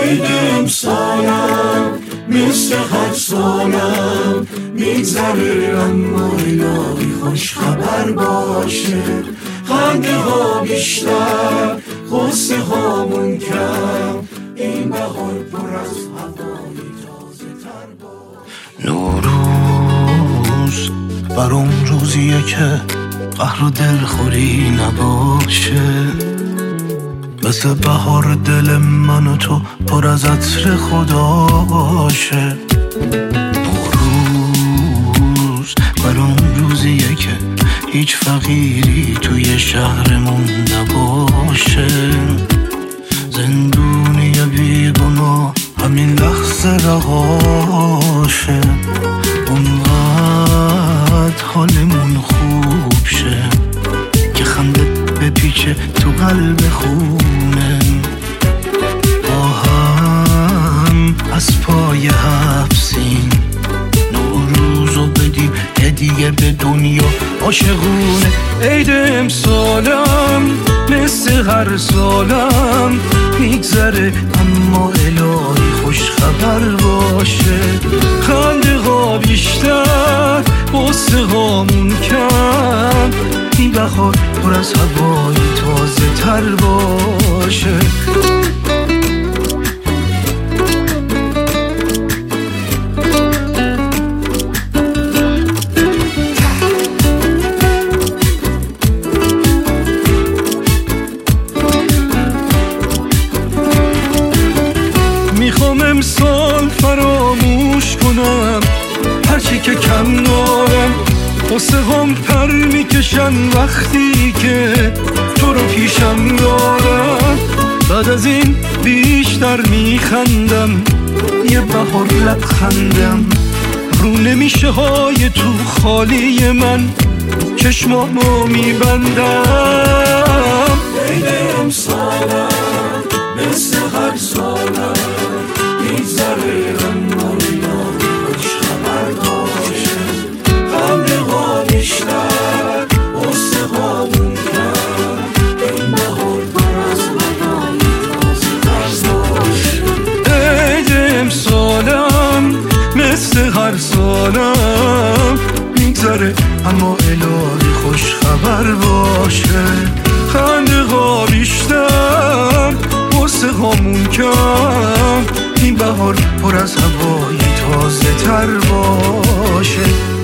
عید امسالم مثل هر سالم میگذره، اما الهی خوش خبر باشه. خنده ها بیشتر، غصه هامون کم، این بهار پر از هوای تازه تر باشه. نوروز بر اون روزیه که قهر و دلخوری نباشه، مثل بهار دل من و تو پر از عطر خداشه. نوروز بر اون روزیه که هیچ فقیری توی شهرمون نباشه، زندونی بیگناه همین لحظه رهاشه. اونقدر حالمون خوب شه که خنده بپیچه تو قلب خونه، با هم از پای حبسیم، نوروزو بدیم هدیه به دنیا عاشقونه. عید امسالم مثل هر سالم میگذره، اما الهی خوش خبر باشه. خنده ها بیشتر، غصه هامون کم، این بهار پر از هوای تازه تر باشه. میخوام امسال فراموش کنم هرچی که کم دارم، قصه هم پر میکشن وقتی که تو رو پیشم دارم. بعد از این بیشتر میخندم، یه بهار لبخندم رو نمیشه های تو خالی من، چشمامو میبندم. عید امسالم مثل هر سالم میگذره، اما الهی خوش خبر باشه. خنده ها بیشتر، غصه هامون کم، این بهار پر از هوای تازه تر باشه. عید امسالم مثل هر سالم میگذره، اما الهی خوش خبر باشه. خنده ها بیشتر، غصه هامون کم، این بهار پر از هوای تازه تر باشه.